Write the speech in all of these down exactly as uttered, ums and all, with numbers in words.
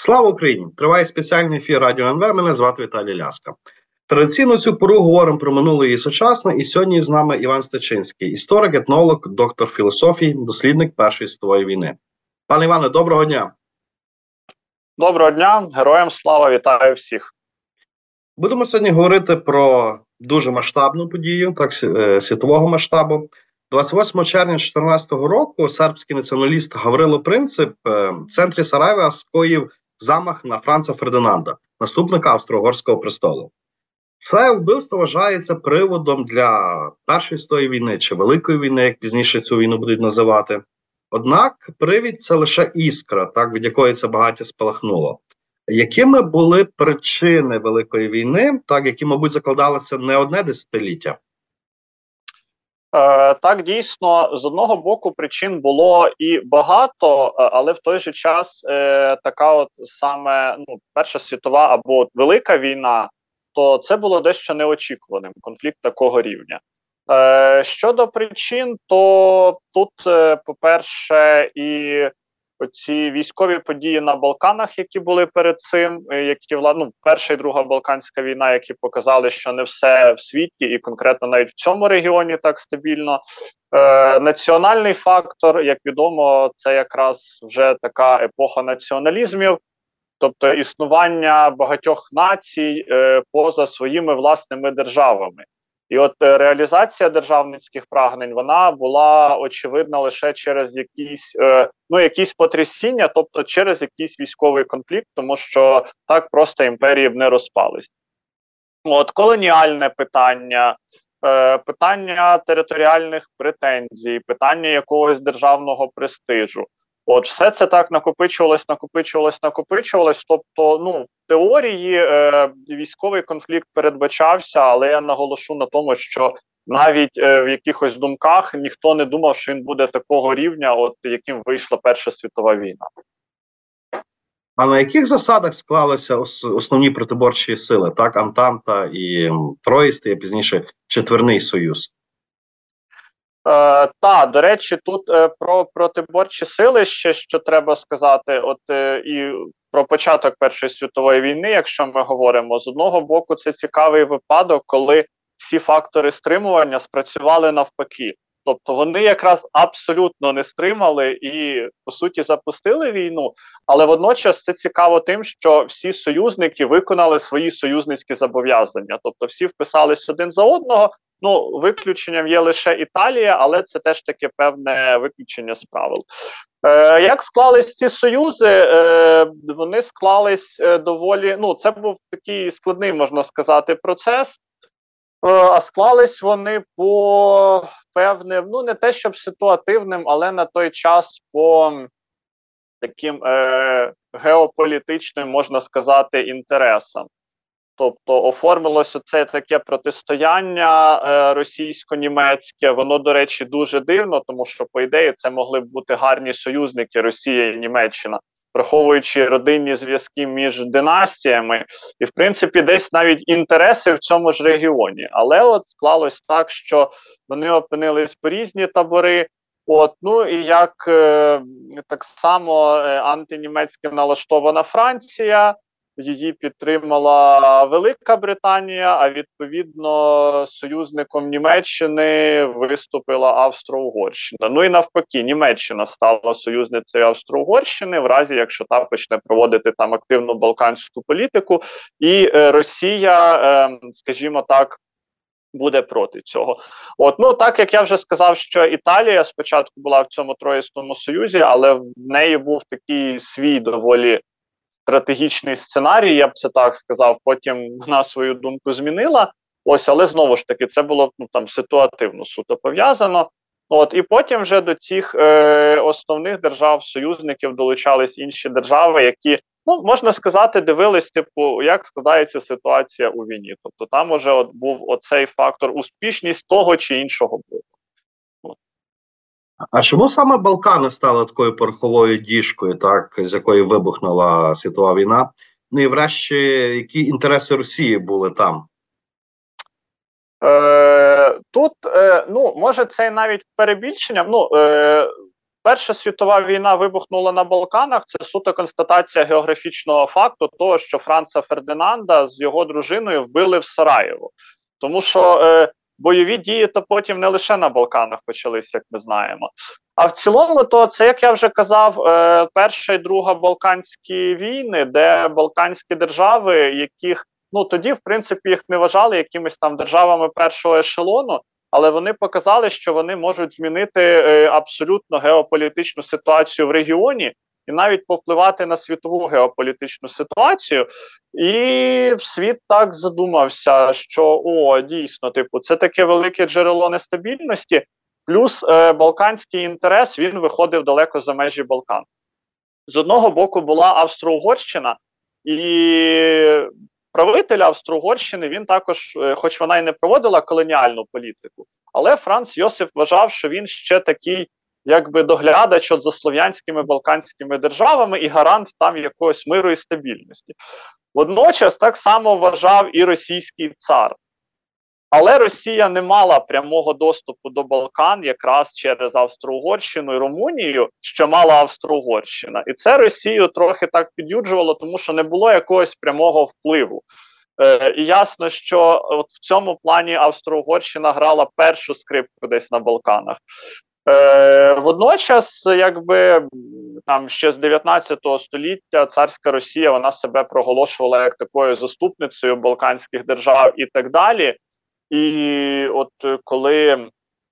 Слава Україні! Триває спеціальний ефір Радіо ен ве. Мене звати Віталій Ляска. Традиційно цю пору говоримо про минуле і сучасне, і сьогодні з нами Іван Стечинський, історик, етнолог, доктор філософії, дослідник Першої світової війни. Пане Іване, доброго дня! Доброго дня! Героям слава! Вітаю всіх! Будемо сьогодні говорити про дуже масштабну подію, так, світового масштабу. двадцять восьмого червня дві тисячі чотирнадцятого року сербський націоналіст Гаврило Принцип в центрі Сараєва скоїв замах на Франца Фердинанда, наступника Австро-Угорського престолу. Це вбивство вважається приводом для Першої світової війни, чи Великої війни, як пізніше цю війну будуть називати. Однак привід – це лише іскра, так, від якої це багаття спалахнуло. Якими були причини Великої війни, так, які, мабуть, закладалися не одне десятиліття? Е, так, дійсно, з одного боку причин було і багато, але в той же час е, така от саме ну, Перша світова або от Велика війна, то це було дещо неочікуваним, конфлікт такого рівня. Е, щодо причин, то тут, е, по-перше, і оці військові події на Балканах, які були перед цим, які ну, Перша і Друга Балканська війна, які показали, що не все в світі, і конкретно навіть в цьому регіоні так стабільно. Е, національний фактор, як відомо, це якраз вже така епоха націоналізмів, тобто існування багатьох націй е, поза своїми власними державами. І от е, реалізація державницьких прагнень, вона була очевидна лише через якісь, е, ну, якісь потрясіння, тобто через якийсь військовий конфлікт, тому що так просто імперії б не розпались. От колоніальне питання, е, питання територіальних претензій, питання якогось державного престижу. От все це так накопичувалось, накопичувалось, накопичувалось. Тобто, ну, в теорії е, військовий конфлікт передбачався, але я наголошу на тому, що навіть е, в якихось думках ніхто не думав, що він буде такого рівня, от яким вийшла Перша світова війна. А на яких засадах склалися ос основні протиборчі сили, так, Антанта і Троїстий, а пізніше Четверний Союз? Е, та, до речі, тут е, про протиборчі сили ще що треба сказати, от е, і про початок Першої світової війни, якщо ми говоримо, з одного боку це цікавий випадок, коли всі фактори стримування спрацювали навпаки. Тобто вони якраз абсолютно не стримали і, по суті, запустили війну, але водночас це цікаво тим, що всі союзники виконали свої союзницькі зобов'язання, тобто всі вписались один за одного. Ну, виключенням є лише Італія, але це теж таке певне виключення з правил. Е, як склались ці союзи? Е, вони склались е, доволі, ну, це був такий складний, можна сказати, процес, е, а склались вони по певним, ну, не те щоб ситуативним, але на той час по таким е, геополітичним, можна сказати, інтересам. Тобто оформилось оце таке протистояння е, російсько-німецьке, воно, до речі, дуже дивно, тому що, по ідеї, це могли б бути гарні союзники Росія і Німеччина, враховуючи родинні зв'язки між династіями і, в принципі, десь навіть інтереси в цьому ж регіоні. Але от склалось так, що вони опинились по різні табори. От, ну і як е, так само е, антинімецьки налаштована Франція, її підтримала Велика Британія, а відповідно союзником Німеччини виступила Австро-Угорщина. Ну і навпаки, Німеччина стала союзницею Австро-Угорщини в разі, якщо та почне проводити там активну балканську політику, і е, Росія, е, скажімо так, буде проти цього. От, ну, так як я вже сказав, що Італія спочатку була в цьому Троїстому союзі, але в неї був такий свій доволі стратегічний сценарій, я б це так сказав, потім вона свою думку змінила, ось, але знову ж таки, це було ну, там ситуативно суто пов'язано. От, і потім вже до цих е, основних держав-союзників долучались інші держави, які, ну, можна сказати, дивились, типу, як складається ситуація у війні. Тобто там уже от був оцей фактор успішність того чи іншого боку. А чому саме Балкани стали такою пороховою діжкою, так, з якої вибухнула світова війна? Ну і врешті, які інтереси Росії були там? Е, тут, е, ну, може, це навіть перебільшенням. Ну, е, Перша світова війна вибухнула на Балканах, це суто констатація географічного факту того, що Франца Фердинанда з його дружиною вбили в Сараєво. Тому що е, бойові дії то потім не лише на Балканах почалися, як ми знаємо. А в цілому, то це, як я вже казав, е, Перша і Друга Балканські війни, де Балканські держави, яких, ну, тоді, в принципі, їх не вважали якимись там державами першого ешелону, але вони показали, що вони можуть змінити е, абсолютно геополітичну ситуацію в регіоні і навіть повпливати на світову геополітичну ситуацію. І світ так задумався, що, о, дійсно, типу, це таке велике джерело нестабільності, плюс е, балканський інтерес, він виходив далеко за межі Балкан. З одного боку була Австро-Угорщина, і правитель Австро-Угорщини, він також, е, хоч вона й не проводила колоніальну політику, але Франц Йосиф вважав, що він ще такий, якби доглядач от за слов'янськими балканськими державами і гарант там якогось миру і стабільності. Водночас так само вважав і російський цар. Але Росія не мала прямого доступу до Балкан якраз через Австро-Угорщину і Румунію, що мала Австро-Угорщина. І це Росію трохи так під'юджувало, тому що не було якогось прямого впливу. Е, і ясно, що от в цьому плані Австро-Угорщина грала першу скрипку десь на Балканах. Е, водночас, якби там ще з дев'ятнадцятого століття царська Росія, вона себе проголошувала як такою заступницею балканських держав і так далі. І от коли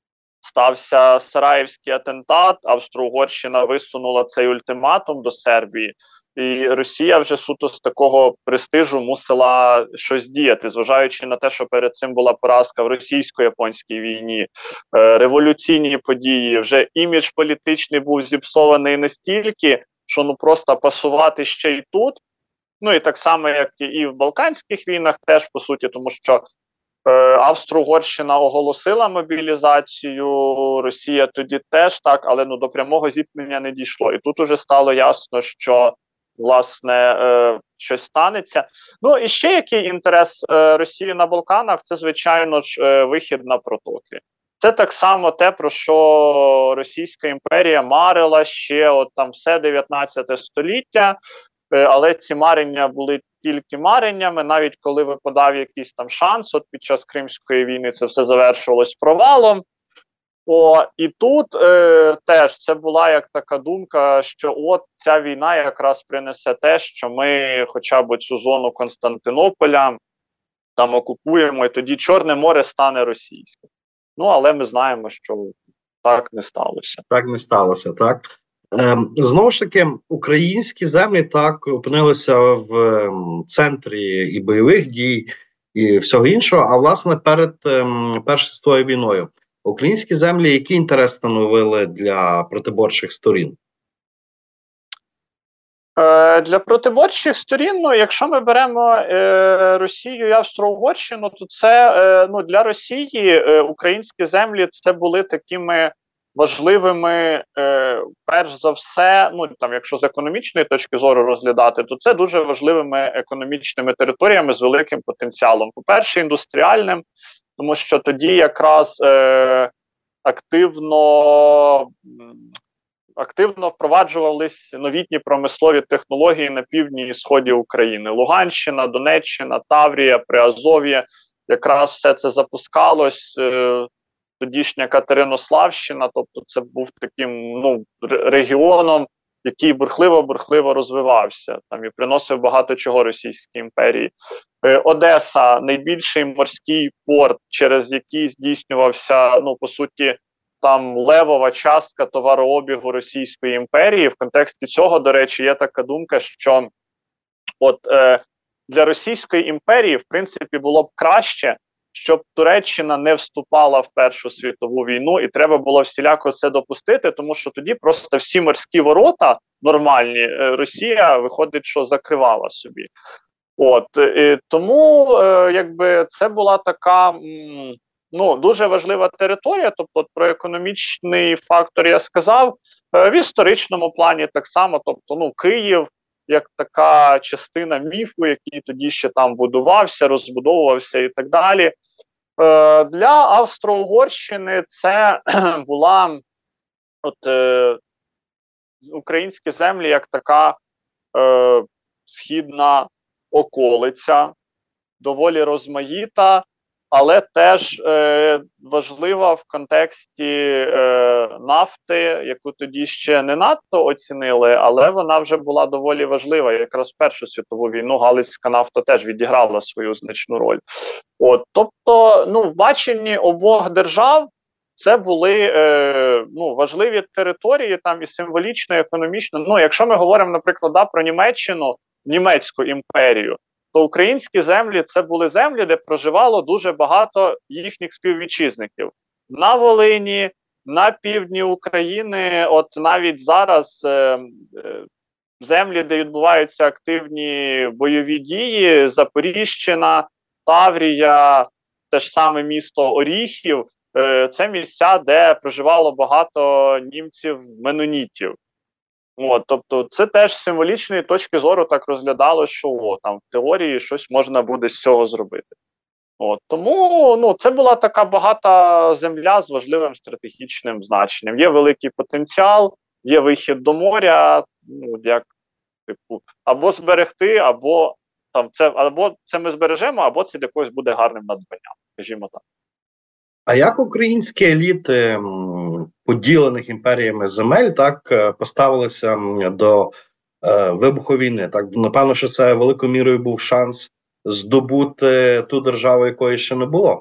стався Сараївський атентат, Австро-Угорщина висунула цей ультиматум до Сербії, і Росія вже суто з такого престижу мусила щось діяти, зважаючи на те, що перед цим була поразка в російсько-японській війні, революційні події, вже імідж політичний був зіпсований настільки, що ну просто пасувати ще й тут, ну і так само, як і в Балканських війнах теж, по суті, тому що Австро-Угорщина оголосила мобілізацію, Росія тоді теж так, але ну до прямого зіткнення не дійшло. І тут уже стало ясно, що, власне, е, щось станеться. Ну і ще який інтерес е, Росії на Балканах, це, звичайно ж, е, вихід на протоки. Це так само те, про що Російська імперія марила ще от там все дев'ятнадцяте століття, е, але ці марення були тільки мареннями, навіть коли випадав якийсь там шанс, от під час Кримської війни це все завершувалось провалом. О, і тут е, теж це була як така думка, що от ця війна якраз принесе те, що ми хоча б цю зону Константинополя там окупуємо, і тоді Чорне море стане російським. Ну, але ми знаємо, що так не сталося. Так не сталося, так. Ем, знову ж таки, українські землі так опинилися в ем, центрі і бойових дій, і всього іншого, а власне перед ем, Першою світовою війною українські землі які інтерес становили для протиборчих сторін? Е, для протиборчих сторін, ну, якщо ми беремо е, Росію і Австро-Угорщину, то це е, ну, для Росії е, українські землі це були такими важливими, е, перш за все, ну там, якщо з економічної точки зору розглядати, то це дуже важливими економічними територіями з великим потенціалом. По-перше, індустріальним, тому що тоді якраз е, активно, активно впроваджувались новітні промислові технології на півдні і сході України. Луганщина, Донеччина, Таврія, Приазов'я, якраз все це запускалось. Е, Тодішня Катеринославщина, тобто це був таким ну, регіоном, який бурхливо-бурхливо розвивався там і приносив багато чого Російській імперії. Е, Одеса – найбільший морський порт, через який здійснювався, ну, по суті, там левова частка товарообігу Російської імперії. В контексті цього, до речі, є така думка, що от е, для Російської імперії, в принципі, було б краще, щоб Туреччина не вступала в Першу світову війну, і треба було всіляко це допустити, тому що тоді просто всі морські ворота нормальні Росія, виходить, що закривала собі. От, і тому, е, якби, це була така, м, ну, дуже важлива територія, тобто про економічний фактор я сказав, е, в історичному плані так само, тобто, ну, Київ, як така частина міфу, який тоді ще там будувався, розбудовувався і так далі. Е, для Австро-Угорщини це була от, е, українські землі як така е, східна околиця, доволі розмаїта, але теж е, важлива в контексті е, нафти, яку тоді ще не надто оцінили, але вона вже була доволі важлива. Якраз в Першу світову війну галицька нафта теж відіграла свою значну роль. От, тобто, ну, в баченні обох держав це були е, ну, важливі території, там і символічно, і економічно. Ну, якщо ми говоримо, наприклад, да, про Німеччину, Німецьку імперію, то українські землі – це були землі, де проживало дуже багато їхніх співвітчизників. На Волині, на півдні України, от навіть зараз е, е, землі, де відбуваються активні бойові дії, Запоріжчина, Таврія, те ж саме місто Оріхів, е, це місця, де проживало багато німців-менонітів. От, тобто це теж з символічної точки зору так розглядало, що о, там в теорії щось можна буде з цього зробити. От, тому ну, це була така багата земля з важливим стратегічним значенням. Є великий потенціал, є вихід до моря, ну, як, типу, або зберегти, або, там, це, або це ми збережемо, або це для когось буде гарним надбанням, скажімо так. А як українські еліти поділених імперіями земель так поставилися до е, вибуху війни? Так, напевно, що це великою мірою був шанс здобути ту державу, якої ще не було.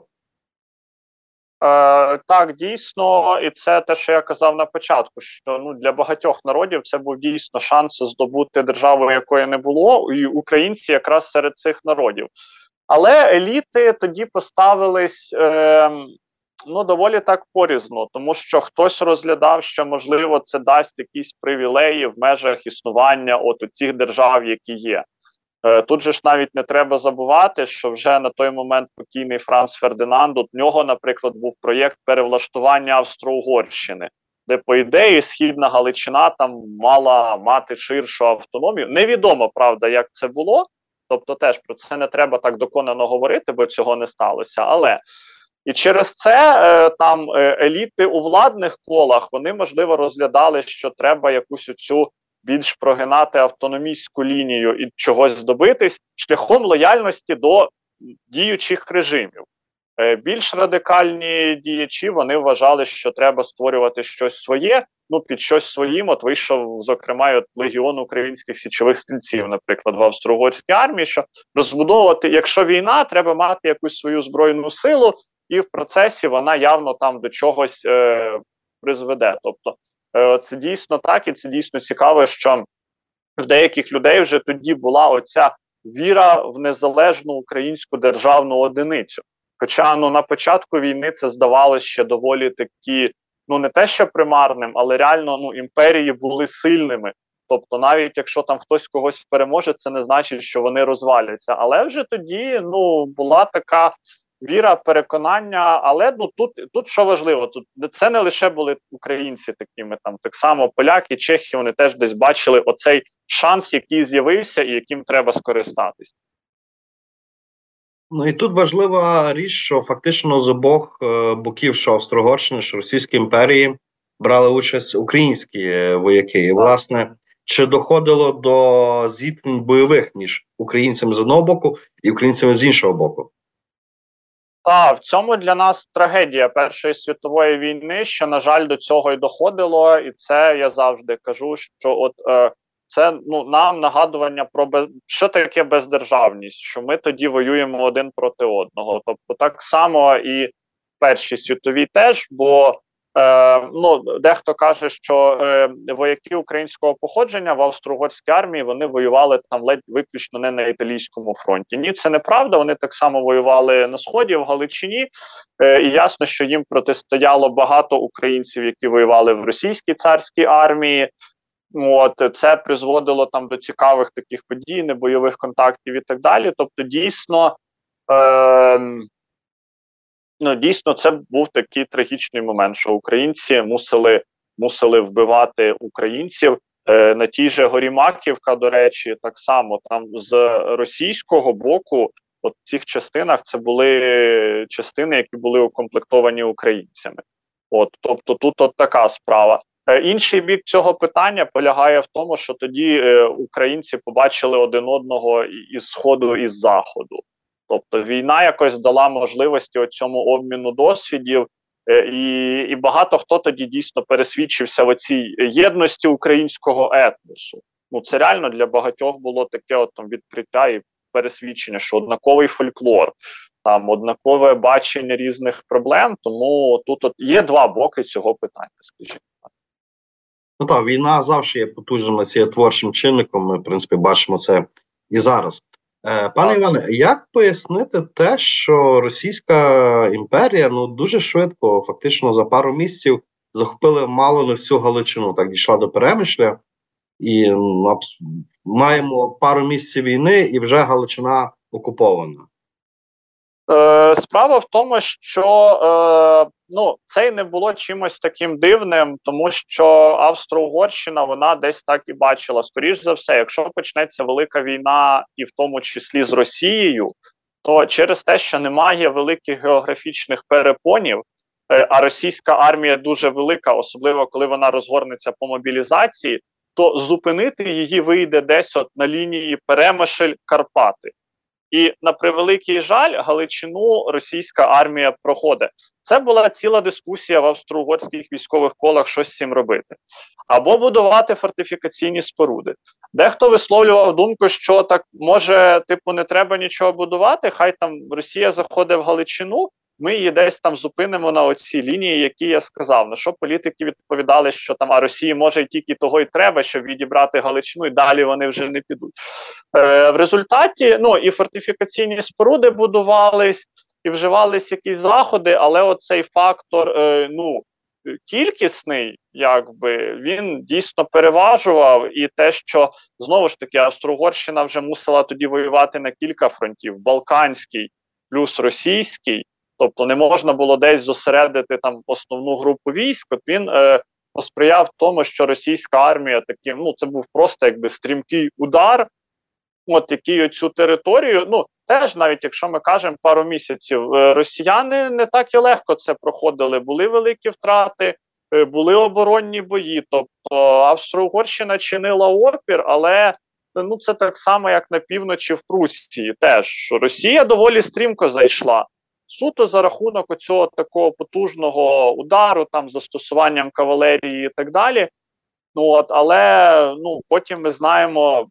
Е, так, дійсно, і це те, що я казав на початку, що ну, для багатьох народів це був дійсно шанс здобути державу, якої не було, і українці якраз серед цих народів. Але еліти тоді поставились е, ну, доволі так порізно, тому що хтось розглядав, що, можливо, це дасть якісь привілеї в межах існування от у цих держав, які є. Е, тут же ж навіть не треба забувати, що вже на той момент покійний Франц Фердинанд, у нього, наприклад, був проєкт перевлаштування Австро-Угорщини, де, по ідеї, Східна Галичина там мала мати ширшу автономію. Невідомо, правда, як це було, тобто теж про це не треба так доконано говорити, бо цього не сталося, але і через це е, там е, еліти у владних колах, вони, можливо, розглядали, що треба якусь оцю більш прогинати автономістську лінію і чогось добитись шляхом лояльності до діючих режимів. Е, більш радикальні діячі, вони вважали, що треба створювати щось своє, ну, під щось своїм, от вийшов, зокрема, от легіон українських січових стрільців, наприклад, в Австро-Угорській армії, що розбудовувати, якщо війна, треба мати якусь свою збройну силу, і в процесі вона явно там до чогось е, призведе. Тобто е, це дійсно так, і це дійсно цікаво, що в деяких людей вже тоді була оця віра в незалежну українську державну одиницю. Хоча ну, на початку війни це здавалося ще доволі такі, ну не те що примарним, але реально ну, імперії були сильними. Тобто навіть якщо там хтось когось переможе, це не значить, що вони розваляться. Але вже тоді ну, була така віра, переконання, але ну, тут, тут що важливо, тут це не лише були українці такими, там так само поляки, чехи, вони теж десь бачили оцей шанс, який з'явився і яким треба скористатись. Ну і тут важлива річ, що фактично з обох е, боків, що Австро-Угорщини, що Російської імперії, брали участь українські вояки. І, власне, чи доходило до зіткнень бойових між українцями з одного боку і українцями з іншого боку? Так, в цьому для нас трагедія Першої світової війни, що, на жаль, до цього й доходило, і це я завжди кажу, що от е, це ну, нам нагадування про без... що таке бездержавність, що ми тоді воюємо один проти одного. Тобто так само і в Першій світовій теж, бо Е, ну, дехто каже, що е, вояки українського походження в Австро-Угорській армії, вони воювали там ледь виключно не на італійському фронті. Ні, це неправда, вони так само воювали на Сході, в Галичині, е, і ясно, що їм протистояло багато українців, які воювали в російській царській армії. От, це призводило там до цікавих таких подій, небойових контактів і так далі. Тобто, дійсно, е, Ну, дійсно, це був такий трагічний момент, що українці мусили, мусили вбивати українців. Е, на тій же горі Маківка, до речі, так само там з російського боку, от в цих частинах це були частини, які були укомплектовані українцями. От, тобто тут от така справа. Е, інший бік цього питання полягає в тому, що тоді е, українці побачили один одного із сходу і з заходу. Тобто війна якось дала можливості цьому обміну досвідів, е, і, і багато хто тоді дійсно пересвідчився в оцій єдності українського етносу. Ну це реально для багатьох було таке от, там, відкриття і пересвідчення, що однаковий фольклор, там однакове бачення різних проблем. Тому тут от є два боки цього питання, скажімо. Ну так, війна завжди є потужним націєтворчим чинником, ми, в принципі, бачимо це і зараз. Е, пане Іване, як пояснити те, що Російська імперія ну, дуже швидко, фактично за пару місяців, захопила мало не всю Галичину, так дійшла до Перемишля, і ну, маємо пару місяців війни, і вже Галичина окупована? Е, справа в тому, що е, ну, це й не було чимось таким дивним, тому що Австро-Угорщина, вона десь так і бачила. Скоріш за все, якщо почнеться велика війна, і в тому числі з Росією, то через те, що немає великих географічних перепонів, е, а російська армія дуже велика, особливо коли вона розгорнеться по мобілізації, то зупинити її вийде десь от на лінії Перемишль-Карпати. І на превеликий жаль, Галичину російська армія проходить. Це була ціла дискусія в австро-угорських військових колах, що з цим робити. Або будувати фортифікаційні споруди. Дехто висловлював думку, що так, може, типу, не треба нічого будувати, хай там Росія заходить в Галичину, ми її десь там зупинимо на оцій лінії, які я сказав. На що політики відповідали, що там а Росії може і тільки того й треба, щоб відібрати Галичину, і далі вони вже не підуть. Е, в результаті, ну, і фортифікаційні споруди будувались, і вживались якісь заходи, але оцей фактор, е, ну, кількісний, якби, він дійсно переважував, і те, що, знову ж таки, Австро-Угорщина вже мусила тоді воювати на кілька фронтів, Балканський плюс російський, тобто не можна було десь зосередити там основну групу військ, от він е, посприяв тому, що російська армія таким, ну це був просто якби стрімкий удар, от який оцю територію, ну теж навіть якщо ми кажемо пару місяців, е, росіяни не так і легко це проходили, були великі втрати, е, були оборонні бої, тобто Австро-Угорщина чинила опір, але ну це так само, як на півночі в Прусії теж, що Росія доволі стрімко зайшла. Суто за рахунок оцього такого потужного удару, там, застосуванням кавалерії і так далі. Ну, от, але ну, потім ми знаємо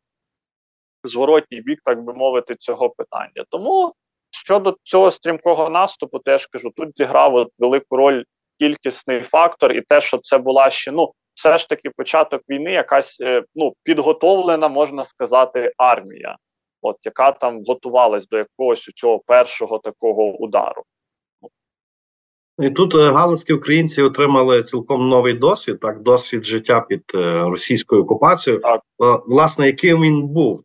зворотній бік, так би мовити, цього питання. Тому щодо цього стрімкого наступу, теж кажу, тут зіграв от велику роль кількісний фактор і те, що це була ще, ну, все ж таки початок війни, якась ну, підготовлена, можна сказати, армія. От, яка там готувалась до якогось цього першого такого удару. І тут е, галицькі українці отримали цілком новий досвід, так, досвід життя під е, російською окупацією. Так. Е, власне, яким він був?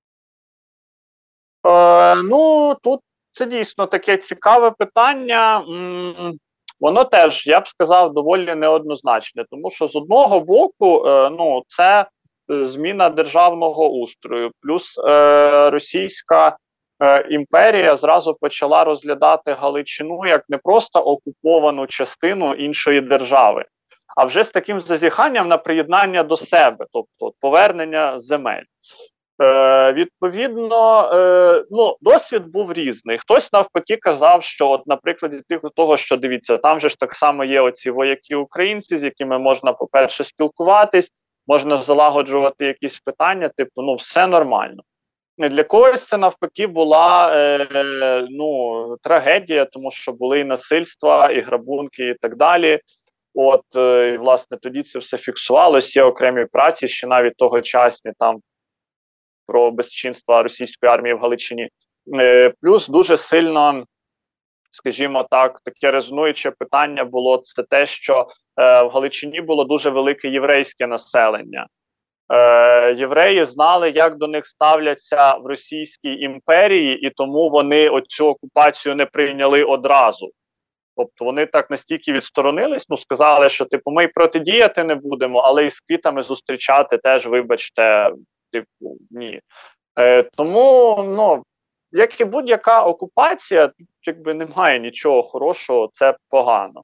Е, ну, тут це дійсно таке цікаве питання. М-м, воно теж, я б сказав, доволі неоднозначне, тому що з одного боку, е, ну, це зміна державного устрою, плюс е, російська е, імперія зразу почала розглядати Галичину як не просто окуповану частину іншої держави, а вже з таким зазіханням на приєднання до себе, тобто повернення земель. Е, відповідно, е, ну, досвід був різний. Хтось навпаки казав, що, от, наприклад, того, що дивіться, там же ж так само є оці вояки-українці, з якими можна, по-перше, спілкуватись, можна залагоджувати якісь питання, типу, ну, все нормально. Для когось це навпаки була е, ну, трагедія, тому що були і насильства, і грабунки, і так далі. От, е, і, власне, тоді це все фіксувалося, є окремі праці, ще навіть тогочасні, там, про безчинства російської армії в Галичині. Е, плюс дуже сильно, скажімо так, таке резонуюче питання було це те, що е, в Галичині було дуже велике єврейське населення. Е, євреї знали, як до них ставляться в Російській імперії, і тому вони оцю окупацію не прийняли одразу. Тобто вони так настільки відсторонились, ну сказали, що типу ми й протидіяти не будемо, але і з квітами зустрічати теж, вибачте, типу, ні. Е, тому, ну, як і будь-яка окупація, тут якби немає нічого хорошого, це погано.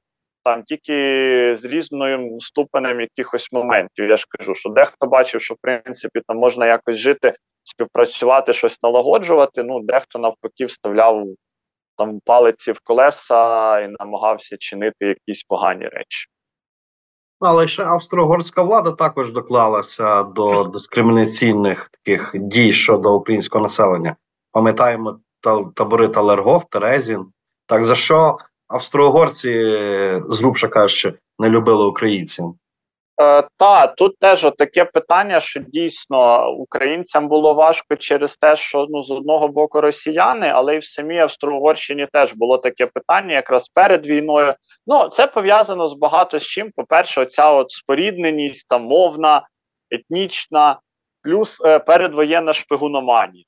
там тільки з різним ступенем якихось моментів. Я ж кажу, що дехто бачив, що в принципі там можна якось жити, співпрацювати, щось налагоджувати. Ну, дехто навпаки вставляв там палиці в колеса і намагався чинити якісь погані речі. Але ще австро-угорська влада також доклалася до дискримінаційних таких дій щодо українського населення. Пам'ятаємо табори Талергов, Терезін. Так за що австро-угорці, зрубша кажучи, не любили українців? Е, та, тут теж таке питання, що дійсно українцям було важко через те, що ну, з одного боку росіяни, але й в самій Австро-Угорщині теж було таке питання якраз перед війною. Ну, це пов'язано з багато з чим. По-перше, оця от спорідненість, там, мовна, етнічна, плюс е, передвоєнна шпигуноманія.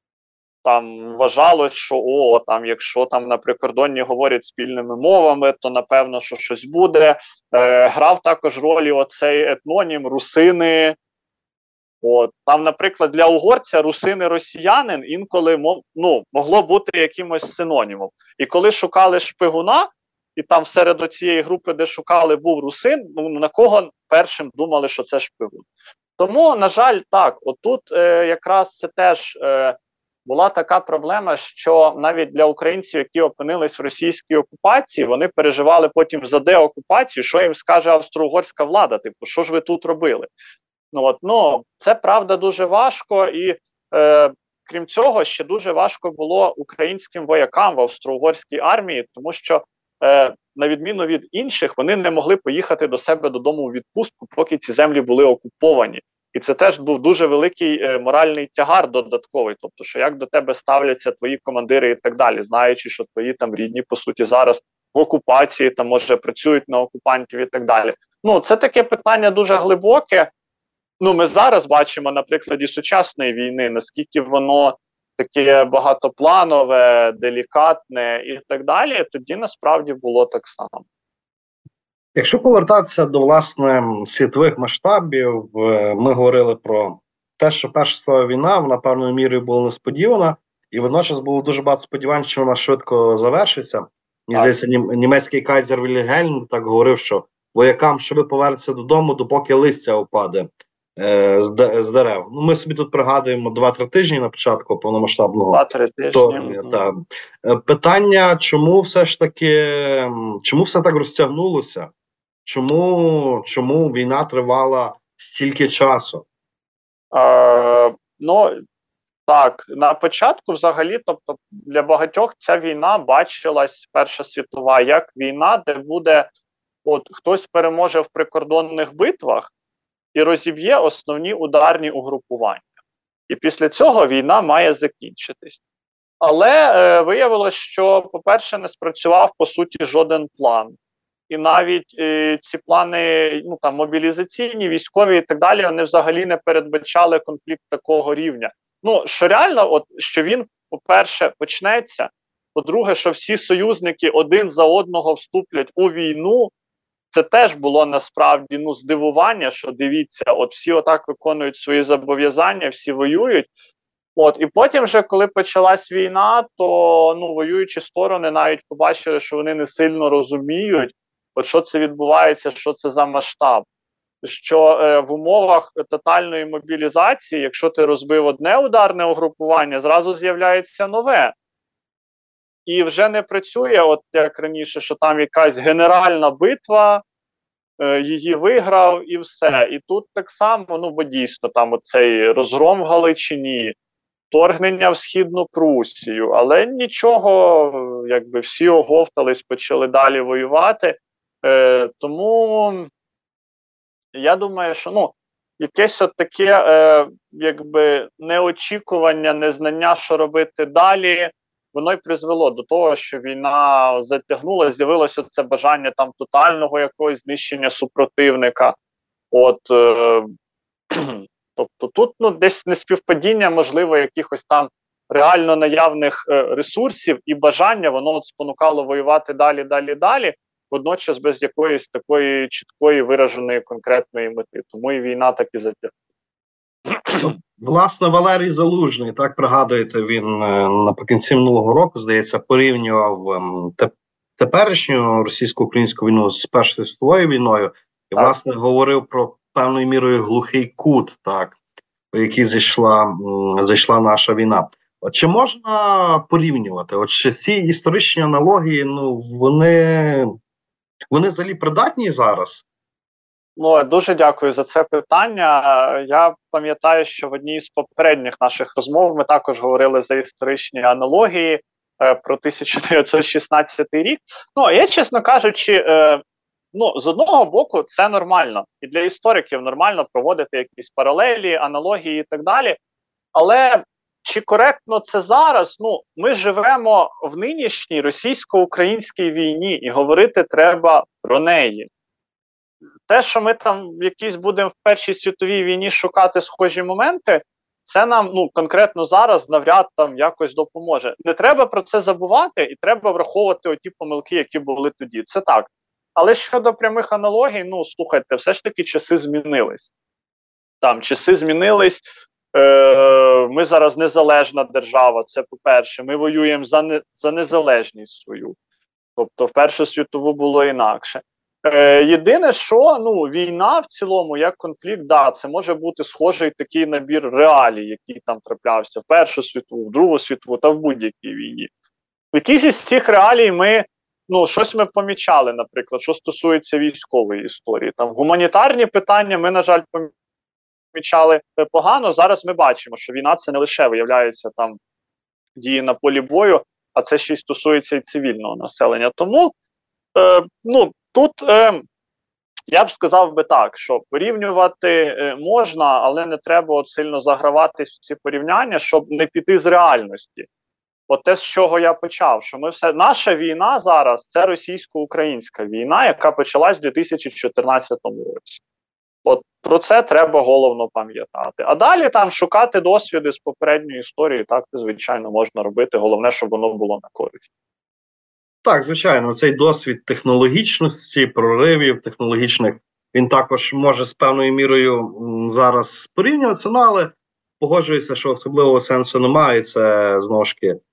Там вважалось, що о, там, якщо там на прикордонні говорять спільними мовами, то напевно, що щось буде. Е, грав також ролі оцей етнонім русини. От. Там, наприклад, для угорця русини-росіянин інколи ну, могло бути якимось синонімом. І коли шукали шпигуна, і там серед цієї групи, де шукали, був русин, ну, на кого першим думали, що це шпигун. Тому, на жаль, так, отут е, якраз це теж... Е, була така проблема, що навіть для українців, які опинились в російській окупації, вони переживали потім за деокупацію, що їм скаже австро-угорська влада, типу, що ж ви тут робили? Ну, от, ну, це, правда, дуже важко, і, е, крім цього, ще дуже важко було українським воякам в австро-угорській армії, тому що, е, на відміну від інших, вони не могли поїхати до себе додому у відпустку, поки ці землі були окуповані. І це теж був дуже великий е, моральний тягар додатковий, тобто, що як до тебе ставляться твої командири і так далі, знаючи, що твої там рідні, по суті, зараз в окупації, там, може, працюють на окупантів і так далі. Ну, це таке питання дуже глибоке. Ну, ми зараз бачимо на прикладі сучасної війни, наскільки воно таке багатопланове, делікатне і так далі, тоді насправді було так само. Якщо повертатися до, власне, світових масштабів, ми говорили про те, що Перша світова війна, вона певною мірою була несподівана, і водночас було дуже багато сподівань, що вона швидко завершиться. Мені здається, німецький кайзер Вільгельм так говорив, що воякам, що ви повернетеся додому, допоки листя опаде е, з, з дерев. Ну, ми собі тут пригадуємо два-три тижні на початку повномасштабного вторгнення. Та. Питання, чому все ж таки, чому все так розтягнулося? Чому, чому війна тривала стільки часу? Е, ну, так, на початку взагалі, тобто для багатьох ця війна бачилась, Перша світова, як війна, де буде, от хтось переможе в прикордонних битвах і розіб'є основні ударні угрупування. І після цього війна має закінчитись. Але е, виявилось, що, по-перше, не спрацював, по суті, жоден план. І навіть е, ці плани, ну там мобілізаційні, військові і так далі, вони взагалі не передбачали конфлікт такого рівня. Ну, що реально, от що він, по-перше, почнеться, по-друге, що всі союзники один за одного вступлять у війну, це теж було насправді ну, здивування, що дивіться, от всі отак виконують свої зобов'язання, всі воюють. От, і потім вже, коли почалась війна, то ну, воюючі сторони навіть побачили, що вони не сильно розуміють, от що це відбувається, що це за масштаб. Що е, в умовах тотальної мобілізації, якщо ти розбив одне ударне угрупування, зразу з'являється нове. І вже не працює, от як раніше, що там якась генеральна битва, е, її виграв і все. І тут так само, ну бо дійсно, там оцей розгром в Галичині, вторгнення в Східну Прусію, але нічого, якби всі оговтались, почали далі воювати. Е, тому я думаю, що ну, якесь от таке е, якби неочікування, незнання, що робити далі, воно й призвело до того, що війна затягнула, з'явилося це бажання там тотального якогось знищення супротивника. От, е, тобто тут ну, десь неспівпадіння, можливо, якихось там реально наявних е, ресурсів і бажання, воно от спонукало воювати далі, далі, далі, водночас без якоїсь такої чіткої вираженої конкретної мети. Тому і війна так і затягнула. Власне, Валерій Залужний, так пригадуєте, він наприкінці минулого року, здається, порівнював те, теперішню російсько-українську війну з Першою світовою війною, і, Так. власне, говорив про певною мірою глухий кут, так, в який зайшла, зайшла наша війна. От чи можна порівнювати? От чи ці історичні аналогії, ну, вони, вони взагалі придатні зараз? Ну, дуже дякую за це питання. Я пам'ятаю, що в одній з попередніх наших розмов ми також говорили за історичні аналогії е, про тисяча дев'ятсот шістнадцятий рік. Ну, я, чесно кажучи, е, ну, з одного боку, це нормально. І для істориків нормально проводити якісь паралелі, аналогії і так далі. Але чи коректно це зараз? Ну, ми живемо в нинішній російсько-українській війні, і говорити треба про неї. Те, що ми там якісь будемо в Першій світовій війні шукати схожі моменти, це нам, ну, конкретно зараз навряд там якось допоможе. Не треба про це забувати, і треба враховувати оті помилки, які були тоді. Це так. Але щодо прямих аналогій, ну, слухайте, все ж таки часи змінились. Там часи змінились, е- ми зараз незалежна держава, це по-перше. Ми воюємо за, не- за незалежність свою. Тобто в Першу світову було інакше. Е, єдине, що ну, війна в цілому, як конфлікт, да, це може бути схожий такий набір реалій, який там траплявся в Першу світову, в Другу світову та в будь-якій війні. В якійсь із цих реалій ми, ну, щось ми помічали, наприклад, що стосується військової історії. Там гуманітарні питання ми, на жаль, помічали погано. Зараз ми бачимо, що війна це не лише, виявляється, там дії на полі бою, а це ще й стосується і цивільного населення. Тому, е, ну, тут е, я б сказав би так, що порівнювати е, можна, але не треба от сильно заграватись в ці порівняння, щоб не піти з реальності. От те, з чого я почав, що ми все, наша війна зараз – це російсько-українська війна, яка почалась в дві тисячі чотирнадцятому році. От про це треба головно пам'ятати. А далі там шукати досвіди з попередньої історії, так, звичайно, можна робити. Головне, щоб воно було на користь. Так, звичайно, цей досвід технологічності, проривів технологічних, він також може з певною мірою м, зараз порівнюватися, ну, але погоджуюся, що особливого сенсу немає, це, знову ж таки,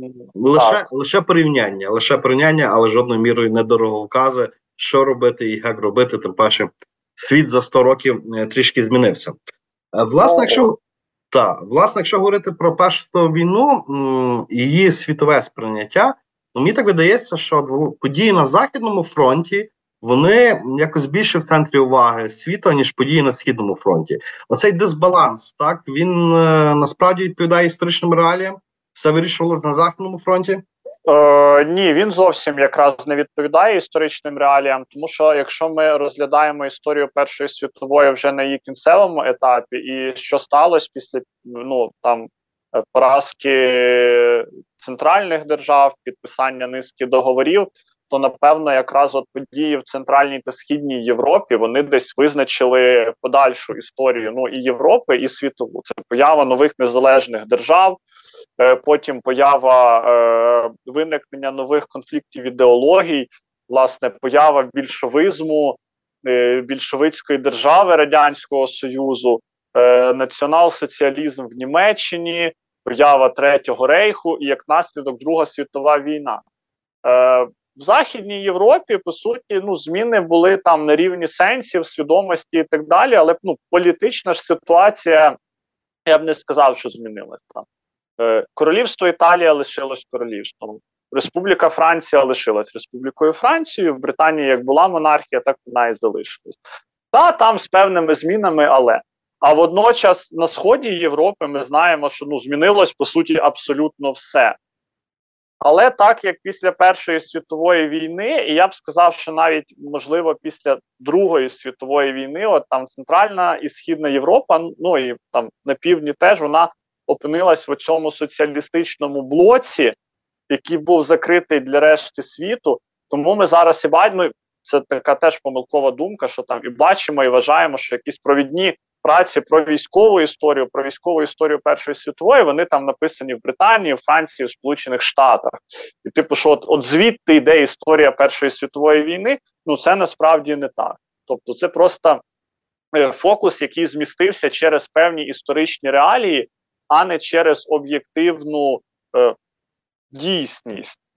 лише, лише порівняння, лише порівняння, але жодною мірою не дороговкази, що робити і як робити, тим паче світ за сто років е, трішки змінився. Е, Власне, якщо, та, власне, якщо говорити про Першу світову війну, м, її світове сприйняття, ну, мені так видається, що події на Західному фронті, вони якось більше в центрі уваги світу, ніж події на Східному фронті. Оцей дисбаланс, так, він е, насправді відповідає історичним реаліям? Все вирішувалось на Західному фронті? Е, ні, він зовсім якраз не відповідає історичним реаліям, тому що якщо ми розглядаємо історію Першої світової вже на її кінцевому етапі, і що сталося після, ну, там, поразки центральних держав, підписання низки договорів, то, напевно, якраз от події в Центральній та Східній Європі, вони десь визначили подальшу історію, ну, і Європи, і світову. Це поява нових незалежних держав, е, потім поява е, виникнення нових конфліктів ідеологій, власне, поява більшовизму, е, більшовицької держави Радянського Союзу, е, націонал-соціалізм в Німеччині, поява Третього Рейху і, як наслідок, Друга світова війна. Е, В Західній Європі, по суті, ну, зміни були там на рівні сенсів, свідомості і так далі, але ну, політична ж ситуація, я б не сказав, що змінилася. Там. Е, Королівство Італія лишилось королівством, Республіка Франція лишилась Республікою Францією, в Британії як була монархія, так вона і залишилась. Та там з певними змінами, але. А водночас на сході Європи ми знаємо, що ну, змінилось, по суті, абсолютно все. Але так, як після Першої світової війни, і я б сказав, що навіть, можливо, після Другої світової війни, от там Центральна і Східна Європа, ну і там на півдні теж, вона опинилась в цьому соціалістичному блоці, який був закритий для решти світу. Тому ми зараз і бачимо, це така теж помилкова думка, що там і бачимо, і вважаємо, що якісь провідні праці про військову історію, про військову історію Першої світової, вони там написані в Британії, в Франції, в Сполучених Штатах. І типу, що от, от звідти йде історія Першої світової війни, ну це насправді не так. Тобто це просто е, фокус, який змістився через певні історичні реалії, а не через об'єктивну е, дійсність.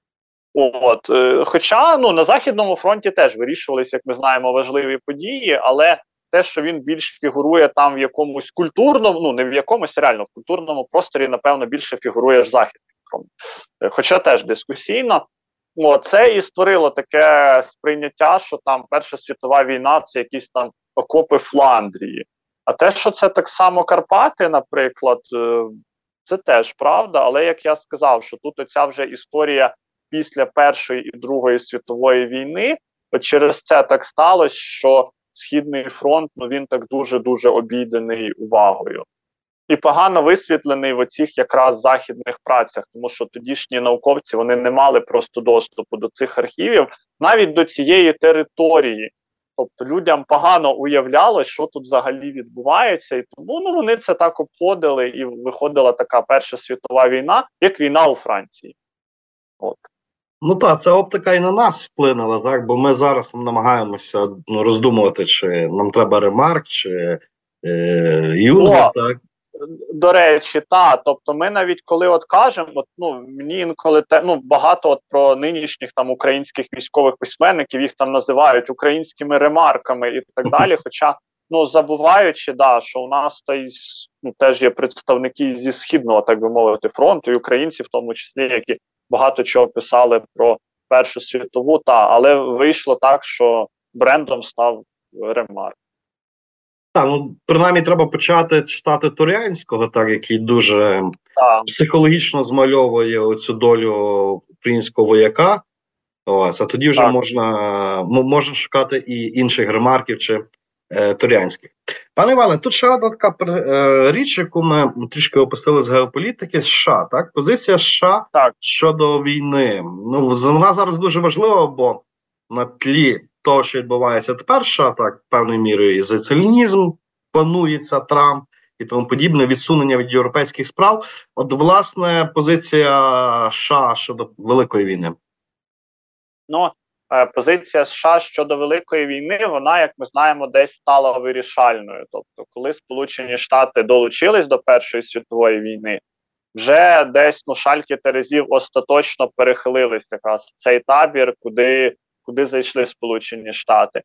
От, е, Хоча ну, на Західному фронті теж вирішувалися, як ми знаємо, важливі події, але те, що він більш фігурує там в якомусь культурному, ну не в якомусь реально, в культурному просторі, напевно, більше фігурує ж Західний фронт. Е, Хоча теж дискусійно. О, це і створило таке сприйняття, що там Перша світова війна це якісь там окопи Фландрії. А те, що це так само Карпати, наприклад, е, це теж правда. Але як я сказав, що тут оця вже історія після Першої і Другої світової війни, от через це так сталося, що Східний фронт, ну він так дуже-дуже обійдений увагою. І погано висвітлений в оцих якраз західних працях, тому що тодішні науковці вони не мали просто доступу до цих архівів, навіть до цієї території. Тобто людям погано уявлялось, що тут взагалі відбувається, і тому ну, вони це так обходили, і виходила така Перша світова війна, як війна у Франції. От. Ну так, ця оптика і на нас вплинула, так, бо ми зараз намагаємося ну, роздумувати, чи нам треба Ремарк, чи е, Юнгер, О, так. До речі, та, тобто ми навіть коли от кажемо, от, ну, мені інколи те, ну, багато от про нинішніх там українських військових письменників, їх там називають українськими ремарками і так далі, хоча, ну, забуваючи, да, що у нас та й, ну, теж є представники зі Східного, так би мовити, фронту, і українці в тому числі, які багато чого писали про Першу світову, та, але вийшло так, що брендом став ремарк. Так, ну принаймні треба почати читати Турянського, так, який дуже Так. психологічно змальовує оцю долю українського вояка. Ось, а тоді вже Так. можна можна шукати і інших ремарків чи е, Турянських. Пане Іване, тут ще одна така е, річ, яку ми трішки опустили з геополітики США. Так, позиція США Так. щодо війни. Ну, вона зараз дуже важлива, бо на тлі того, що відбувається тепер, США, так, певною мірою ізоляціонізм панується, Трамп і тому подібне, відсунення від європейських справ. От, власне, позиція США щодо Великої війни. Ну, позиція США щодо Великої війни, вона, як ми знаємо, десь стала вирішальною. Тобто, коли Сполучені Штати долучились до Першої світової війни, вже десь ну, шальки терезів остаточно перехилились якраз в цей табір, куди, куди зайшли Сполучені Штати.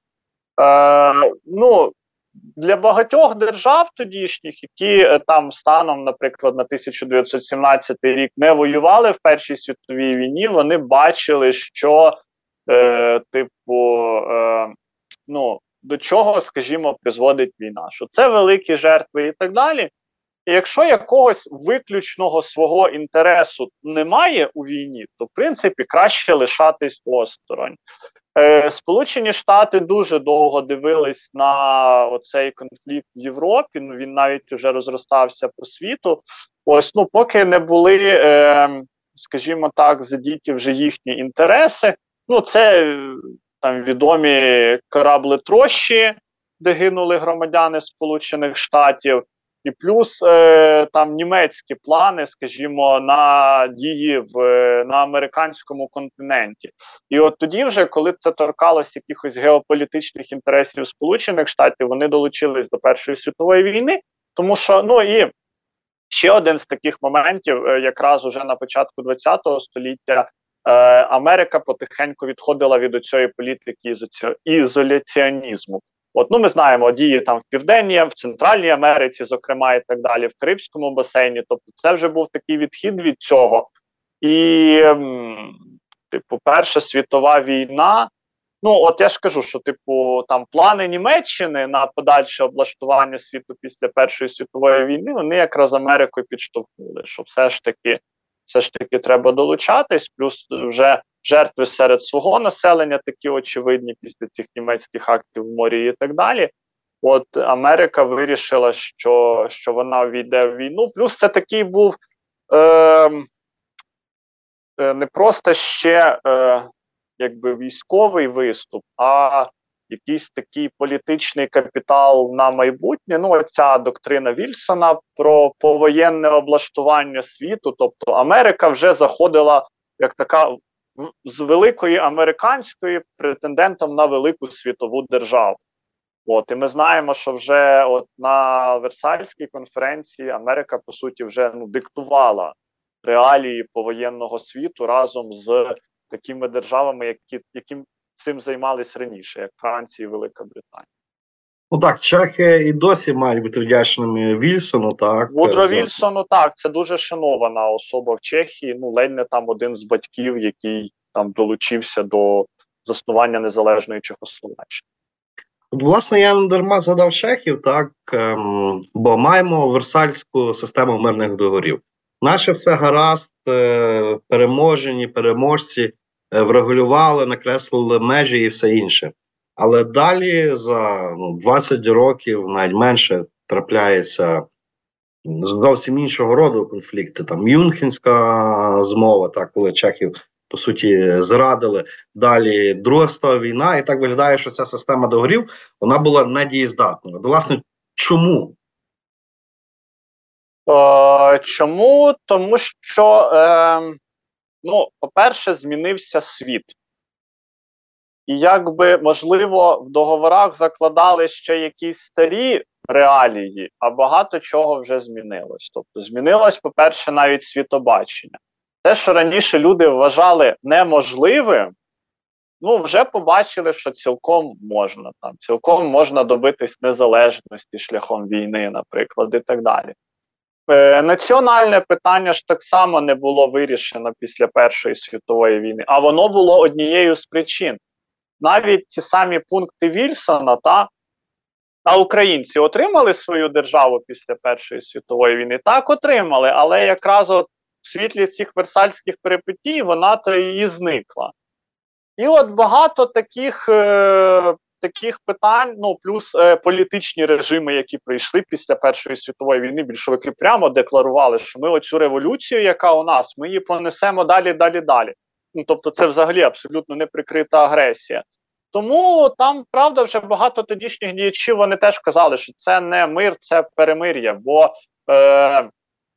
Е, ну, для багатьох держав тодішніх, які там станом, наприклад, на тисяча дев'ятсот сімнадцятий рік не воювали в Першій світовій війні, вони бачили, що Е, типу, е, ну, до чого, скажімо, призводить війна, що це великі жертви і так далі. І якщо якогось виключного свого інтересу немає у війні, то, в принципі, краще лишатись осторонь. Е, Сполучені Штати дуже довго дивились на оцей конфлікт в Європі, ну, він навіть вже розростався по світу. Ось, ну, поки не були, е, скажімо так, задіті вже їхні інтереси. Ну, це там відомі кораблетрощі, де гинули громадяни Сполучених Штатів, і плюс е, там німецькі плани, скажімо, на дії в, на американському континенті. І от тоді вже, коли це торкалося якихось геополітичних інтересів Сполучених Штатів, вони долучились до Першої світової війни, тому що, ну і ще один з таких моментів, якраз уже на початку ХХ століття, Америка потихеньку відходила від цієї політики ізоляціонізму. От, ну, ми знаємо дії там в Південній, в Центральній Америці, зокрема, і так далі, в Карибському басейні. Тобто це вже був такий відхід від цього. І, типу, Перша світова війна, ну, от я ж кажу, що, типу, там плани Німеччини на подальше облаштування світу після Першої світової війни, вони якраз Америкою підштовхнули, що все ж таки все ж таки треба долучатись, плюс вже жертви серед свого населення такі очевидні після цих німецьких актів в морі і так далі. От Америка вирішила, що, що вона війде в війну. Плюс це такий був е, не просто ще е, якби військовий виступ, а якийсь такий політичний капітал на майбутнє. Ну, ця доктрина Вільсона про повоєнне облаштування світу. Тобто Америка вже заходила як така з великої американської претендентом на велику світову державу. От, і ми знаємо, що вже от на Версальській конференції Америка, по суті, вже ну, диктувала реалії повоєнного світу разом з такими державами, які, яким цим займались раніше, як Франція і Велика Британія. Ну так, чехи і досі мають бути вдячними Вільсону, так. Вудро за... Вільсону, так, це дуже шанована особа в Чехії, ну, ледь не там один з батьків, який там долучився до заснування незалежної Чехословаччини. Власне, я не дарма згадав чехів, так, ем, бо маємо Версальську систему мирних договорів. Наше все гаразд, е, переможені, переможці е, врегулювали, накреслили межі і все інше. Але далі за ну, двадцять років, навіть менше, трапляється зовсім іншого роду конфлікти. Там Мюнхенська змова, так, коли чехів, по суті, зрадили. Далі Друга світова війна, і так виглядає, що ця система договорів, вона була недієздатною. Власне, чому? Е, чому? Тому що, е, ну, по-перше, змінився світ. І якби, можливо, в договорах закладали ще якісь старі реалії, а багато чого вже змінилось. Тобто змінилось, по-перше, навіть світобачення. Те, що раніше люди вважали неможливим, ну, вже побачили, що цілком можна. Там, цілком можна добитись незалежності шляхом війни, наприклад, і так далі. Е, національне питання ж так само не було вирішено після Першої світової війни, а воно було однією з причин. Навіть ті самі пункти Вільсона, та, а українці отримали свою державу після Першої світової війни? Так, отримали, але якраз от в світлі цих версальських перипетій вона то і зникла. І от багато таких, е, таких питань, ну, плюс е, політичні режими, які прийшли після Першої світової війни, більшовики прямо декларували, що ми оцю революцію, яка у нас, ми її понесемо далі, далі, далі. Ну, тобто це взагалі абсолютно неприкрита агресія. Тому там, правда, вже багато тодішніх діячів, вони теж казали, що це не мир, це перемир'я, бо е,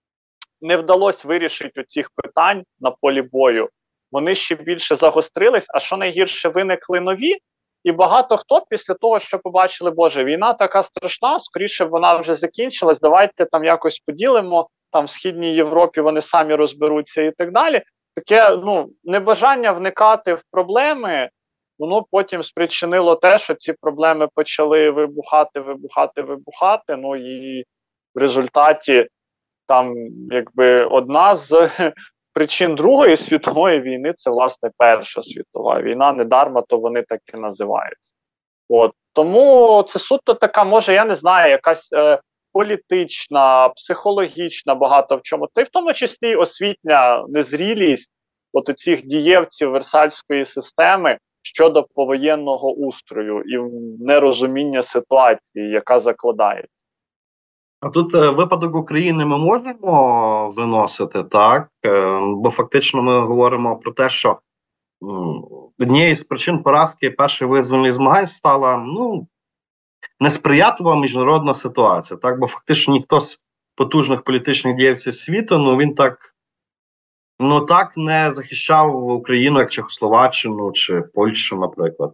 не вдалося вирішити оцих питань на полі бою. Вони ще більше загострились, а що найгірше, виникли нові, і багато хто після того, що побачили, боже, війна така страшна, скоріше вона вже закінчилась, давайте там якось поділимо, там в Східній Європі вони самі розберуться і так далі. Таке, ну, небажання вникати в проблеми, воно потім спричинило те, що ці проблеми почали вибухати, вибухати, вибухати, ну і в результаті там, якби, одна з причин Другої світової війни – це, власне, Перша світова війна, недарма то вони так і називаються. От. Тому це суто така, може, я не знаю, якась е, політична, психологічна багато в чому, та й в тому числі освітня незрілість от цих дієвців Версальської системи щодо повоєнного устрою і нерозуміння ситуації, яка закладається. А тут е, випадок України ми можемо виносити, так? Е, бо фактично ми говоримо про те, що м, однією з причин поразки перших визвольних змагань стала, ну, несприятлива міжнародна ситуація, так? Бо фактично ніхто з потужних політичних діячів світу, ну, він так, ну, так не захищав Україну, як Чехословаччину чи Польщу, наприклад.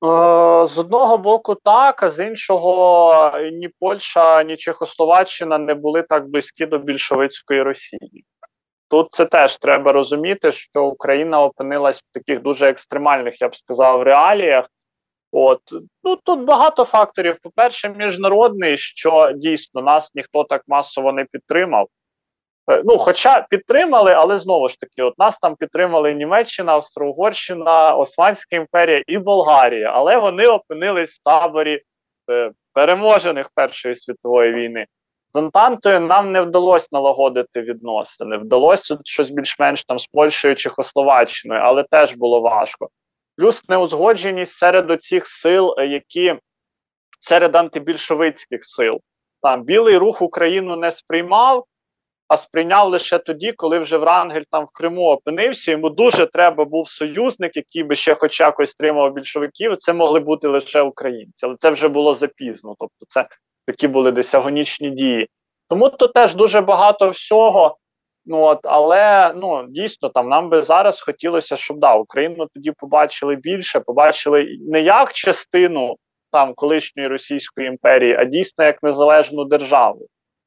З одного боку так, а з іншого ні Польща, ні Чехословаччина не були так близькі до більшовицької Росії. Тут це теж треба розуміти, що Україна опинилась в таких дуже екстремальних, я б сказав, реаліях. От. Ну, тут багато факторів. По-перше, міжнародний, що дійсно нас ніхто так масово не підтримав. Ну, хоча підтримали, але знову ж таки, от нас там підтримали Німеччина, Австро-Угорщина, Османська імперія і Болгарія, але вони опинились в таборі е, переможених Першої світової війни. З Антантою нам не вдалося налагодити відносини, вдалося щось більш-менш там з Польщею, Чехословаччиною, але теж було важко. Плюс неузгодженість серед оцих сил, які серед антибільшовицьких сил. Там Білий рух Україну не сприймав, а сприйняв лише тоді, коли вже Врангель там в Криму опинився, йому дуже треба був союзник, який би ще хоч якось стримав більшовиків, це могли бути лише українці, але це вже було запізно, тобто це такі були десь агонічні дії. Тому то теж дуже багато всього, ну от, але ну, дійсно там нам би зараз хотілося, щоб да, Україну тоді побачили більше, побачили не як частину там колишньої Російської імперії, а дійсно як незалежну державу.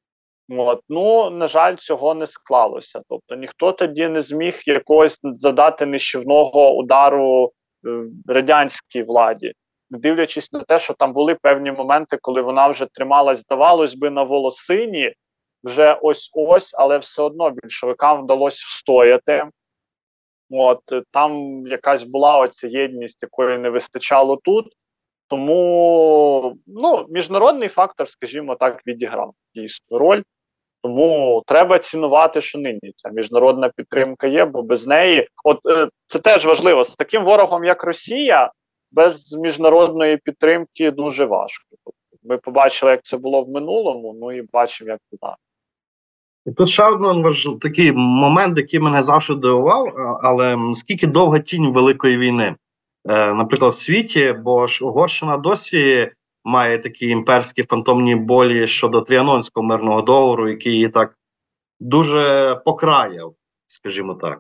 От. Ну, на жаль, цього не склалося. Тобто ніхто тоді не зміг якогось задати нищівного удару е, радянській владі, не дивлячись на те, що там були певні моменти, коли вона вже трималась, здавалось би, на волосині, вже ось-ось, але все одно більшовикам вдалося встояти. От, там якась була оця єдність, якої не вистачало тут. Тому ну, міжнародний фактор, скажімо так, відіграв дійсно роль. Тому треба цінувати, що нині ця міжнародна підтримка є, бо без неї, от е, це теж важливо, з таким ворогом, як Росія, без міжнародної підтримки дуже важко. Тобто, ми побачили, як це було в минулому, ну і бачимо, як це зараз. І тут ще один важ... такий момент, який мене завжди дивував, а- але скільки довга тінь Великої війни, е, наприклад, в світі, бо ж Угорщина досі має такі імперські фантомні болі щодо Тріанонського мирного договору, який її так дуже покраяв, скажімо так.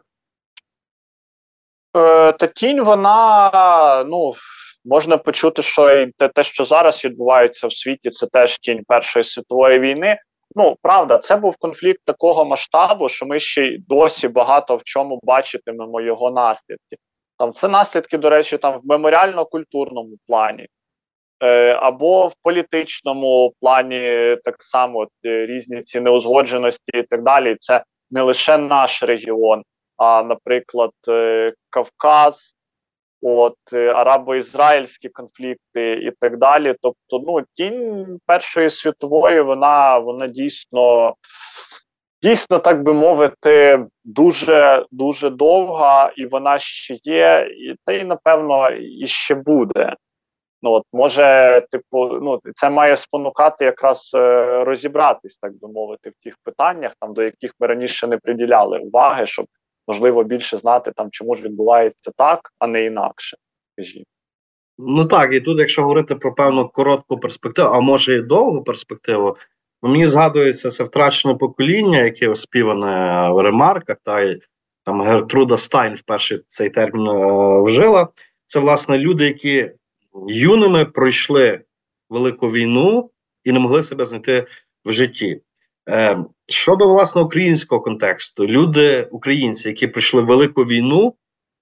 Е, та тінь, вона, ну, можна почути, що і те, те, що зараз відбувається в світі, це теж тінь Першої світової війни. Ну, правда, це був конфлікт такого масштабу, що ми ще й досі багато в чому бачитимемо його наслідки. Там це наслідки, до речі, там в меморіально-культурному плані, е, або в політичному плані так само от, е, різні ці неузгодженості і так далі. Це не лише наш регіон, а, наприклад, е, Кавказ, от е, арабо-ізраїльські конфлікти і так далі. Тобто, ну, тінь Першої світової, вона, вона дійсно, дійсно, так би мовити, дуже дуже довга, і вона ще є, і та й напевно і ще буде. Ну от може, типу, ну це має спонукати якраз е, розібратись, так би мовити, в тих питаннях, там до яких ми раніше не приділяли уваги, щоб можливо більше знати там, чому ж відбувається так, а не інакше, скажімо. Ну так, і тут, якщо говорити про певну коротку перспективу, а може і довгу перспективу, ну, мені згадується це втрачене покоління, яке оспіване в ремарках, та й там Гертруда Стайн вперше цей термін е, вжила. Це, власне, люди, які юними пройшли Велику війну і не могли себе знайти в житті. Е, щодо, власне, українського контексту, люди, українці, які пройшли Велику війну,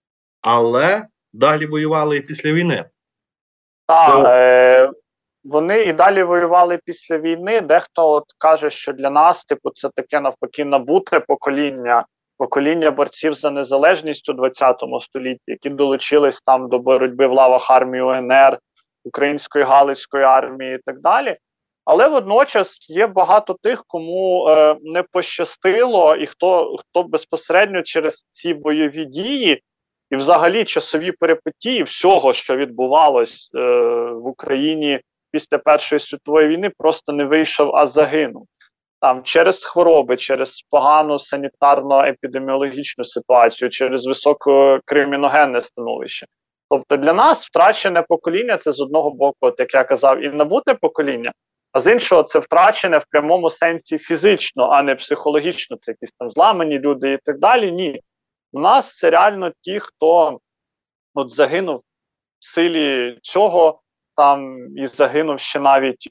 але далі воювали і після війни. Так, е, вони і далі воювали після війни. Дехто от каже, що для нас, типу, це таке навпаки набуте покоління, покоління борців за незалежність у ХХ столітті, які долучились там до боротьби в лавах армії УНР, Української Галицької армії і так далі. Але водночас є багато тих, кому е, не пощастило, і хто, хто безпосередньо через ці бойові дії і взагалі часові перипетії всього, що відбувалось е, в Україні після Першої світової війни, просто не вийшов, а загинув. Там через хвороби, через погану санітарно-епідеміологічну ситуацію, через високе криміногенне становище. Тобто для нас втрачене покоління – це з одного боку, от як я казав, і набуте покоління, а з іншого це втрачене в прямому сенсі фізично, а не психологічно. Це якісь там зламані люди і так далі. Ні. У нас це реально ті, хто от загинув в силі цього, там і загинув ще навіть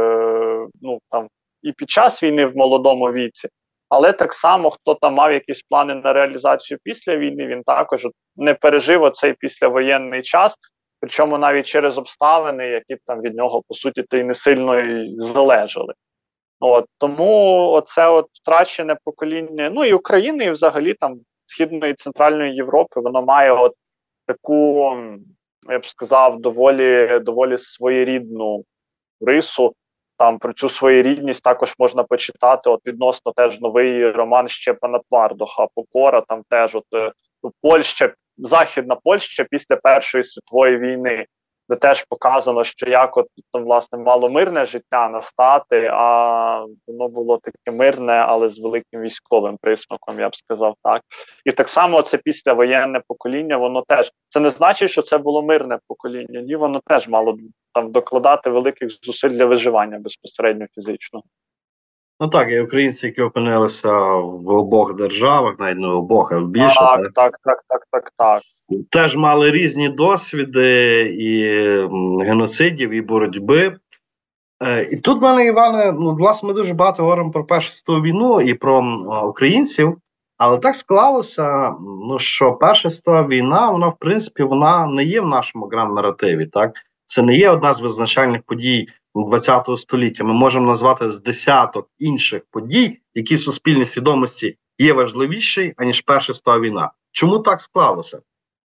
е, ну, там, і під час війни в молодому віці, але так само, хто там мав якісь плани на реалізацію після війни, він також от, не пережив оцей післявоєнний час, причому навіть через обставини, які б там від нього, по суті, то й не сильно і залежали. От, тому оце от втрачене покоління, ну і України, і взагалі там Східної і Центральної Європи, воно має от таку, я б сказав, доволі, доволі своєрідну рису. Там про цю своєрідність також можна почитати, от відносно теж новий роман Щепана Твардоха «Покора», там теж от Польща, Західна Польща після Першої світової війни, де теж показано, що як от там, власне, мало мирне життя настати, а воно було таке мирне, але з великим військовим присмаком, я б сказав так. І так само це післявоєнне покоління, воно теж, це не значить, що це було мирне покоління, ні, воно теж мало там докладати великих зусиль для виживання безпосередньо фізичного. Ну так, і українці, які опинилися в обох державах, навіть не в обох, а в більше, Так, так, так, так, так, так, так. теж мали різні досвіди і м, геноцидів, і боротьби. Е, і тут в мене, Іване, ну, власне, ми дуже багато говоримо про Першу світову війну і про м, українців, але так склалося, ну, що Перша світова війна, вона, в принципі, вона не є в нашому гранд-наративі, так? Це не є одна з визначальних подій ХХ століття. Ми можемо назвати з десяток інших подій, які в суспільній свідомості є важливіші, аніж Перша світова війна. Чому так склалося?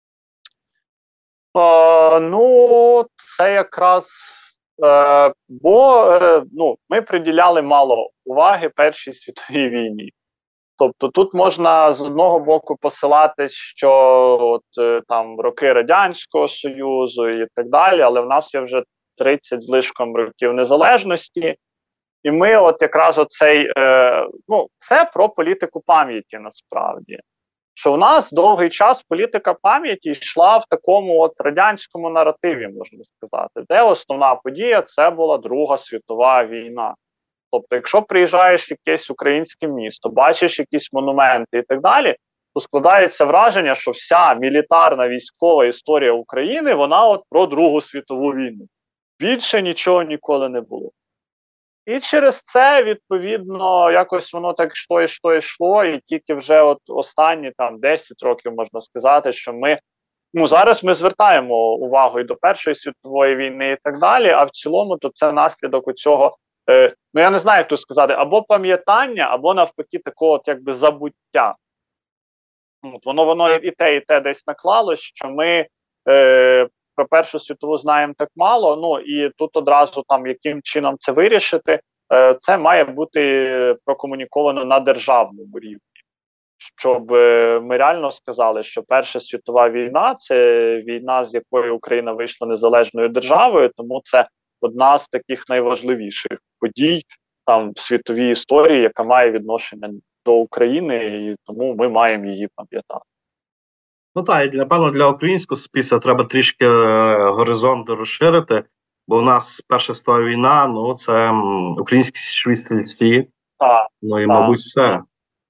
Е, ну, це якраз, е, бо е, ну, ми приділяли мало уваги Першій світовій війні. Тобто тут можна з одного боку посилатись, що от е, там роки Радянського Союзу і так далі, але в нас є вже тридцять з лишком років незалежності, і ми от якраз оцей, е, ну, це про політику пам'яті насправді. Що в нас довгий час політика пам'яті йшла в такому от радянському наративі, можна сказати, де основна подія – це була Друга світова війна. Тобто, якщо приїжджаєш в якесь українське місто, бачиш якісь монументи і так далі, то складається враження, що вся мілітарна військова історія України, вона от про Другу світову війну. Більше нічого ніколи не було. І через це, відповідно, якось воно так йшло, йшло, йшло, і тільки вже от останні там десять років, можна сказати, що ми, ну, зараз ми звертаємо увагу і до Першої світової війни і так далі, а в цілому то це наслідок у цього, е, ну я не знаю, як тут сказати, або пам'ятання, або навпаки такого от якби забуття. От, воно, воно і те, і те десь наклалось, що ми е, про Першу світову знаємо так мало, ну і тут одразу там яким чином це вирішити, е, це має бути прокомуніковано на державному рівні. Щоб е, ми реально сказали, що Перша світова війна – це війна, з якої Україна вийшла незалежною державою, тому це одна з таких найважливіших подій там в світовій історії, яка має відношення до України, і тому ми маємо її пам'ятати. Ну так, і напевно для українського суспільства треба трішки е, горизонти розширити, бо у нас Перша світова війна, ну це м, українські січові стрільці, Так, ну і, так. мабуть, все.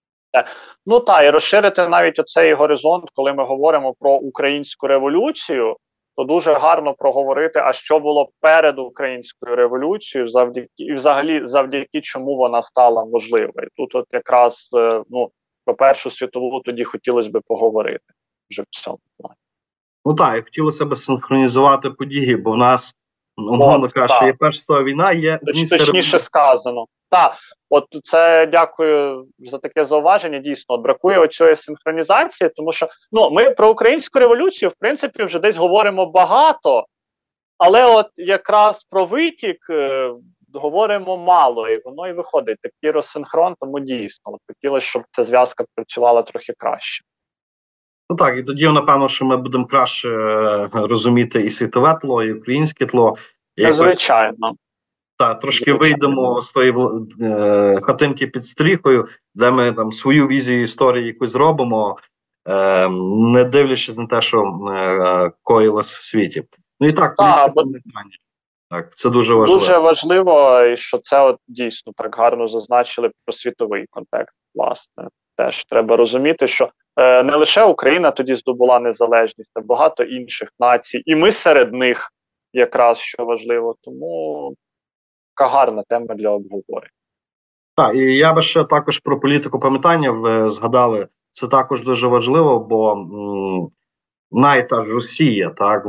Ну так, і розширити навіть оцей горизонт, коли ми говоримо про українську революцію, то дуже гарно проговорити, а що було перед українською революцією, завдяки і взагалі завдяки чому вона стала можливою. Тут от якраз е, ну, про Першу світову тоді хотілося б поговорити вже в цьому плані. Ну так, і хотілося б синхронізувати події, бо у нас, умовно От, кажучи, є Перша світова війна, є Точ, українська точніше революція. сказано. Так, от це дякую за таке зауваження. Дійсно, от бракує оцієї синхронізації, тому що ну, ми про українську революцію, в принципі, вже десь говоримо багато, але от якраз про витік е, говоримо мало, і воно і виходить такий розсинхрон, тому дійсно от хотілося, щоб ця зв'язка працювала трохи краще. Ну так, і тоді, напевно, що ми будемо краще е, розуміти і світове тло, і українське тло. І якось, Звичайно. та, трошки Звичайно. вийдемо з тої е, хатинки під стріхою, де ми там свою візію історії якусь зробимо, е, не дивлячись на те, що е, коїлось в світі. Ну і так, політика пам'ятання. Так, це дуже важливо. Дуже важливо, і що це от дійсно так гарно зазначили про світовий контекст, власне. Теж треба розуміти, що е, не лише Україна тоді здобула незалежність, а багато інших націй, і ми серед них якраз, що важливо. Тому така гарна тема для обговорення. Так, і я би ще також про політику пам'ятання ви згадали. Це також дуже важливо, бо м, навіть та ж Росія, так,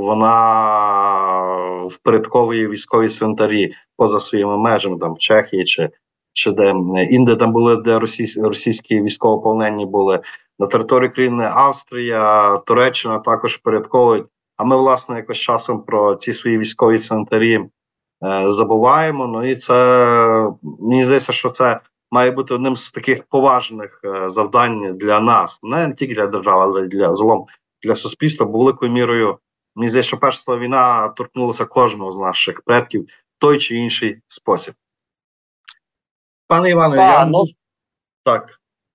вона впорядковує військові цвинтарі поза своїми межами, там в Чехії чи, чи де інде там були, де російські, російські військовополонені були. На території країни Австрія, Туреччина також впорядковують. А ми, власне, якось часом про ці свої військові цвинтарі е, забуваємо. Ну і це, мені здається, що це має бути одним з таких поважних е, завдань для нас, не тільки для держави, але й для загалом для суспільства, бо великою мірою, мені здається, що Перша світова війна торкнулася кожного з наших предків в той чи інший спосіб. Пане Іване, Та, я ну, так.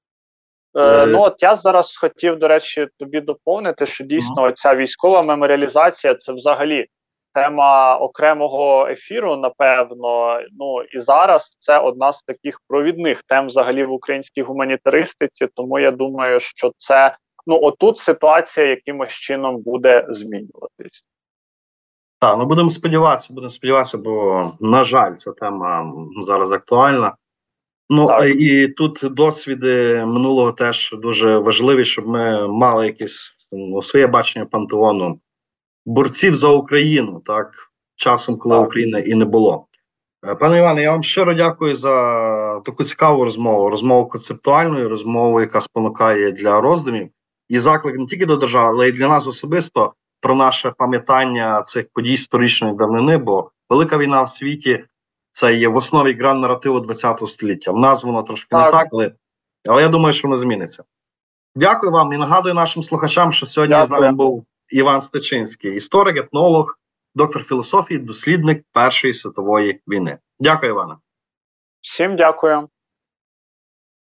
Е, ну, от я зараз хотів, до речі, тобі доповнити, що дійсно mm-hmm. ця військова меморіалізація – це взагалі тема окремого ефіру, напевно. Ну, і зараз це одна з таких провідних тем взагалі в українській гуманітаристиці, тому я думаю, що це, ну, отут ситуація якимось чином буде змінюватись. Так, ну будемо сподіватися, будемо сподіватися, бо, на жаль, ця тема зараз актуальна. Ну, Так. і тут досвіди минулого теж дуже важливі, щоб ми мали якесь ну, своє бачення пантеону борців за Україну, так, часом, коли Так. України і не було. Пане Іване, я вам щиро дякую за таку цікаву розмову, розмову концептуальну, розмову, яка спонукає для роздумів, і заклик не тільки до держави, але й для нас особисто про наше пам'ятання цих подій історичної давнини, бо велика війна в світі – це є в основі гран наративу ХХ століття. В нас воно трошки так. не так, але, але я думаю, що воно зміниться. Дякую вам і нагадую нашим слухачам, що сьогодні Дякую. з нами був Іван Стечинський, історик, етнолог, доктор філософії, дослідник Першої світової війни. Дякую, Іване. Всім дякую.